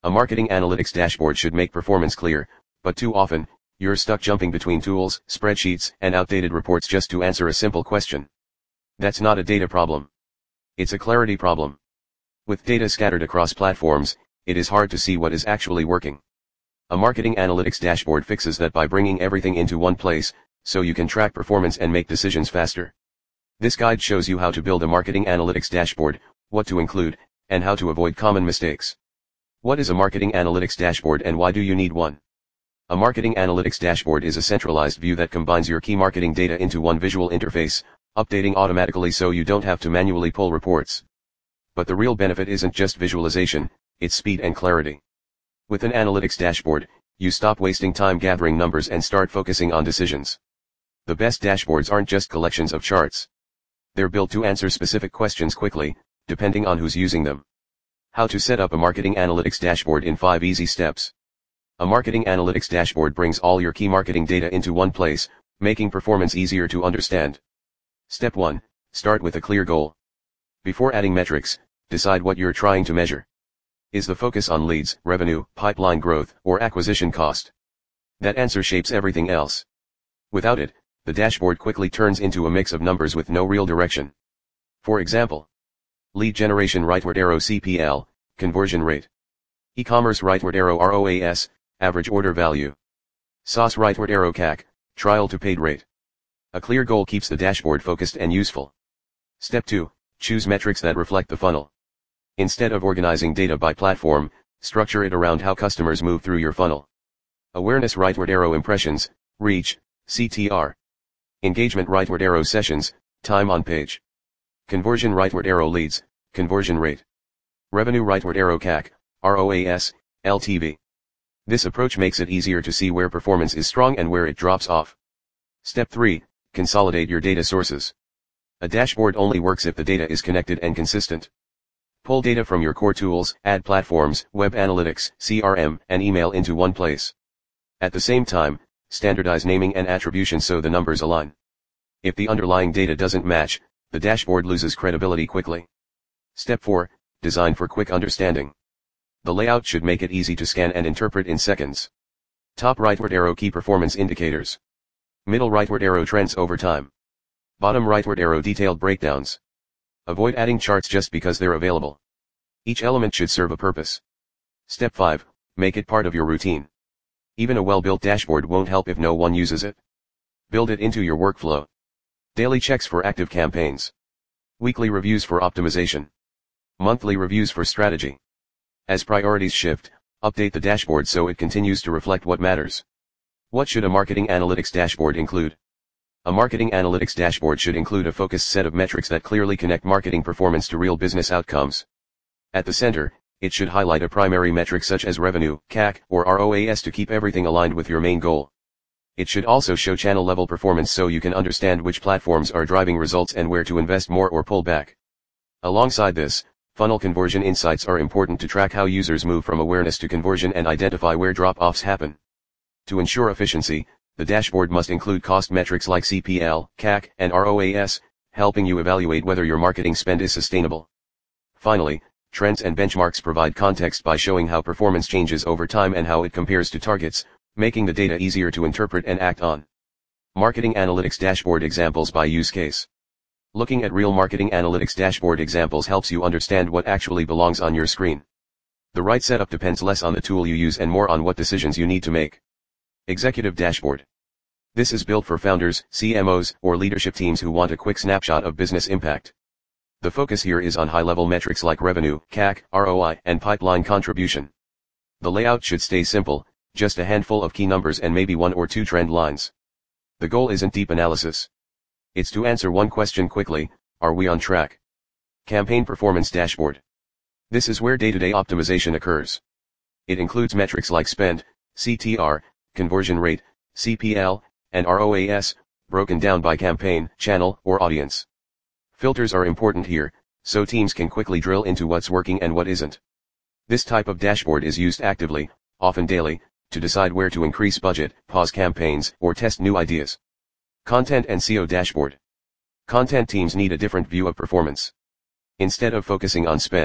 A marketing analytics dashboard should make performance clear, but too often, you're stuck jumping between tools, spreadsheets, and outdated reports just to answer a simple question. That's not a data problem. It's a clarity problem. With data scattered across platforms, it is hard to see what is actually working. A marketing analytics dashboard fixes that by bringing everything into one place, so you can track performance and make decisions faster. This guide shows you how to build a marketing analytics dashboard, what to include, and how to avoid common mistakes. What is a marketing analytics dashboard and why do you need one? A marketing analytics dashboard is a centralized view that combines your key marketing data into one visual interface, updating automatically so you don't have to manually pull reports. But the real benefit isn't just visualization, it's speed and clarity. With an analytics dashboard, you stop wasting time gathering numbers and start focusing on decisions. The best dashboards aren't just collections of charts. They're built to answer specific questions quickly, depending on who's using them. How to set up a marketing analytics dashboard in 5 easy steps. A marketing analytics dashboard brings all your key marketing data into one place, making performance easier to understand. Step 1. Start with a clear goal. Before adding metrics, decide what you're trying to measure. Is the focus on leads, revenue, pipeline growth, or acquisition cost? That answer shapes everything else. Without it, the dashboard quickly turns into a mix of numbers with no real direction. For example, lead generation rightward arrow CPL, conversion rate. E-commerce rightward arrow ROAS, average order value. SaaS rightward arrow CAC, trial to paid rate. A clear goal keeps the dashboard focused and useful. Step 2, choose metrics that reflect the funnel. Instead of organizing data by platform, structure it around how customers move through your funnel. Awareness rightward arrow impressions, reach, CTR. Engagement rightward arrow sessions, time on page. Conversion rightward arrow leads, conversion rate. Revenue rightward arrow CAC, ROAS, LTV. This approach makes it easier to see where performance is strong and where it drops off. Step 3, consolidate your data sources. A dashboard only works if the data is connected and consistent. Pull data from your core tools, ad platforms, web analytics, CRM, and email into one place. At the same time, standardize naming and attribution so the numbers align. If the underlying data doesn't match, the dashboard loses credibility quickly. Step 4, design for quick understanding. The layout should make it easy to scan and interpret in seconds. Top rightward arrow key performance indicators. Middle rightward arrow trends over time. Bottom rightward arrow detailed breakdowns. Avoid adding charts just because they're available. Each element should serve a purpose. Step 5, make it part of your routine. Even a well-built dashboard won't help if no one uses it. Build it into your workflow. Daily checks for active campaigns. Weekly reviews for optimization. Monthly reviews for strategy. As priorities shift, update the dashboard so it continues to reflect what matters. What should a marketing analytics dashboard include? A marketing analytics dashboard should include a focused set of metrics that clearly connect marketing performance to real business outcomes. At the center, it should highlight a primary metric such as revenue, CAC, or ROAS to keep everything aligned with your main goal. It should also show channel-level performance so you can understand which platforms are driving results and where to invest more or pull back. Alongside this, funnel conversion insights are important to track how users move from awareness to conversion and identify where drop-offs happen. To ensure efficiency, the dashboard must include cost metrics like CPL, CAC, and ROAS, helping you evaluate whether your marketing spend is sustainable. Finally, trends and benchmarks provide context by showing how performance changes over time and how it compares to targets, making the data easier to interpret and act on. Marketing Analytics Dashboard Examples by Use Case. Looking at real marketing analytics dashboard examples helps you understand what actually belongs on your screen. The right setup depends less on the tool you use and more on what decisions you need to make. Executive Dashboard. This is built for founders, CMOs, or leadership teams who want a quick snapshot of business impact. The focus here is on high-level metrics like revenue, CAC, ROI, and pipeline contribution. The layout should stay simple, just a handful of key numbers and maybe 1 or 2 trend lines. The goal isn't deep analysis. It's to answer one question quickly: are we on track? Campaign Performance Dashboard. This is where day-to-day optimization occurs. It includes metrics like spend, CTR, conversion rate, CPL, and ROAS, broken down by campaign, channel, or audience. Filters are important here, so teams can quickly drill into what's working and what isn't. This type of dashboard is used actively, often daily, to decide where to increase budget, pause campaigns, or test new ideas. Content and SEO Dashboard. Content teams need a different view of performance. Instead of focusing on spend,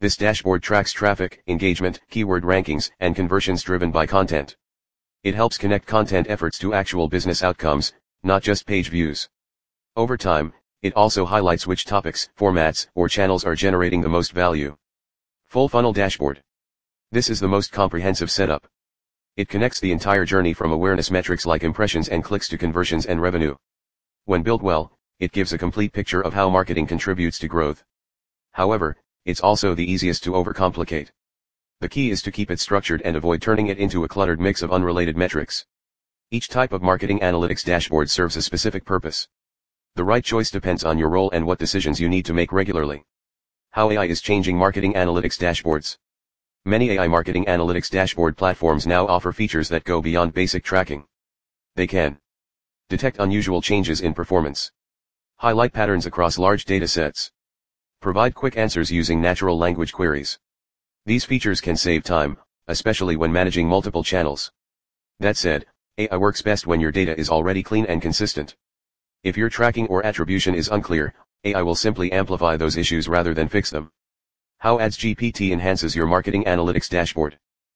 This dashboard tracks traffic, engagement, keyword rankings, and conversions driven by content. It helps connect content efforts to actual business outcomes, not just page views. Over time, it also highlights which topics, formats, or channels are generating the most value. Full funnel dashboard. This is the most comprehensive setup. It connects the entire journey from awareness metrics like impressions and clicks to conversions and revenue. When built well, it gives a complete picture of how marketing contributes to growth. However, it's also the easiest to overcomplicate. The key is to keep it structured and avoid turning it into a cluttered mix of unrelated metrics. Each type of marketing analytics dashboard serves a specific purpose. The right choice depends on your role and what decisions you need to make regularly. How AI is changing marketing analytics dashboards. Many AI marketing analytics dashboard platforms now offer features that go beyond basic tracking. They can detect unusual changes in performance, highlight patterns across large data sets, provide quick answers using natural language queries. These features can save time, especially when managing multiple channels. That said, AI works best when your data is already clean and consistent. If your tracking or attribution is unclear, AI will simply amplify those issues rather than fix them. How AdsGPT enhances your marketing analytics dashboard.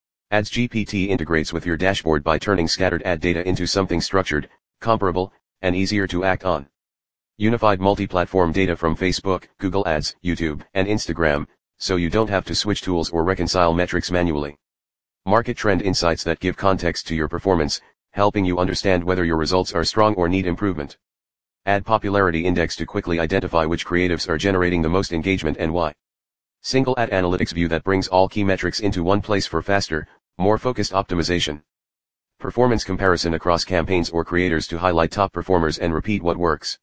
AdsGPT integrates with your dashboard by turning scattered ad data into something structured, comparable, and easier to act on. Unified multi-platform data from Facebook, Google Ads, YouTube, and Instagram, so you don't have to switch tools or reconcile metrics manually. Market trend insights that give context to your performance, helping you understand whether your results are strong or need improvement. Ad popularity index to quickly identify which creatives are generating the most engagement and why. Single ad analytics view that brings all key metrics into one place for faster, more focused optimization. Performance comparison across campaigns or creators to highlight top performers and repeat what works.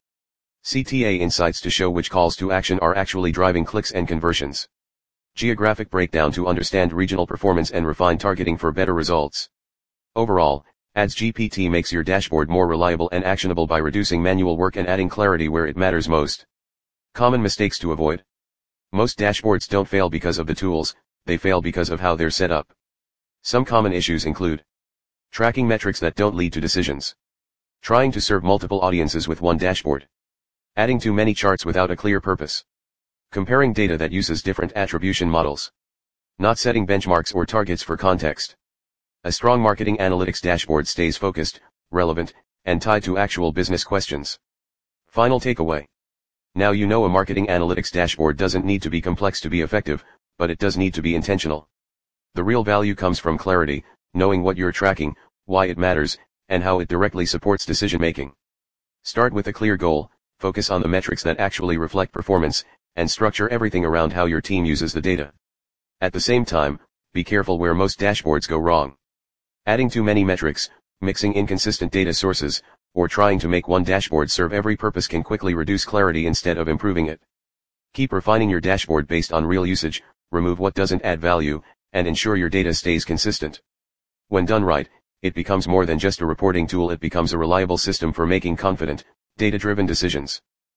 CTA insights to show which calls to action are actually driving clicks and conversions. Geographic breakdown to understand regional performance and refine targeting for better results. Overall, AdsGPT makes your dashboard more reliable and actionable by reducing manual work and adding clarity where it matters most. Common mistakes to avoid. Most dashboards don't fail because of the tools, they fail because of how they're set up. Some common issues include tracking metrics that don't lead to decisions, trying to serve multiple audiences with one dashboard, adding too many charts without a clear purpose, comparing data that uses different attribution models, not setting benchmarks or targets for context. A strong marketing analytics dashboard stays focused, relevant, and tied to actual business questions. Final takeaway. Now you know a marketing analytics dashboard doesn't need to be complex to be effective, but it does need to be intentional. The real value comes from clarity, knowing what you're tracking, why it matters, and how it directly supports decision making. Start with a clear goal, focus on the metrics that actually reflect performance, and structure everything around how your team uses the data. At the same time, be careful where most dashboards go wrong. Adding too many metrics, mixing inconsistent data sources, or trying to make one dashboard serve every purpose can quickly reduce clarity instead of improving it. Keep refining your dashboard based on real usage, remove what doesn't add value, and ensure your data stays consistent. When done right, it becomes more than just a reporting tool, it becomes a reliable system for making confident, data-driven decisions.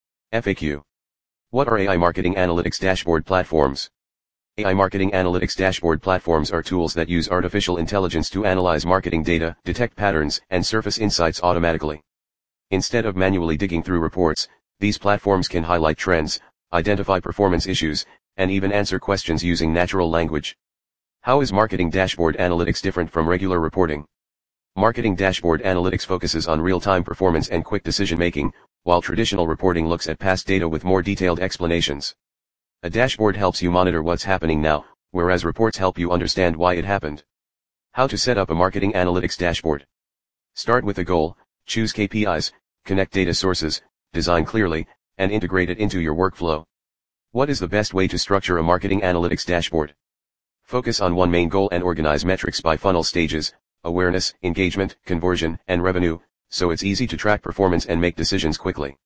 FAQ. What are AI marketing analytics dashboard platforms? AI marketing analytics dashboard platforms are tools that use artificial intelligence to analyze marketing data, detect patterns, and surface insights automatically. Instead of manually digging through reports, these platforms can highlight trends, identify performance issues, and even answer questions using natural language. How is marketing dashboard analytics different from regular reporting? Marketing dashboard analytics focuses on real-time performance and quick decision-making, while traditional reporting looks at past data with more detailed explanations. A dashboard helps you monitor what's happening now, whereas reports help you understand why it happened. How to set up a marketing analytics dashboard. Start with a goal, choose KPIs, connect data sources, design clearly, and integrate it into your workflow. What is the best way to structure a marketing analytics dashboard? Focus on one main goal and organize metrics by funnel stages, awareness, engagement, conversion, and revenue, so it's easy to track performance and make decisions quickly.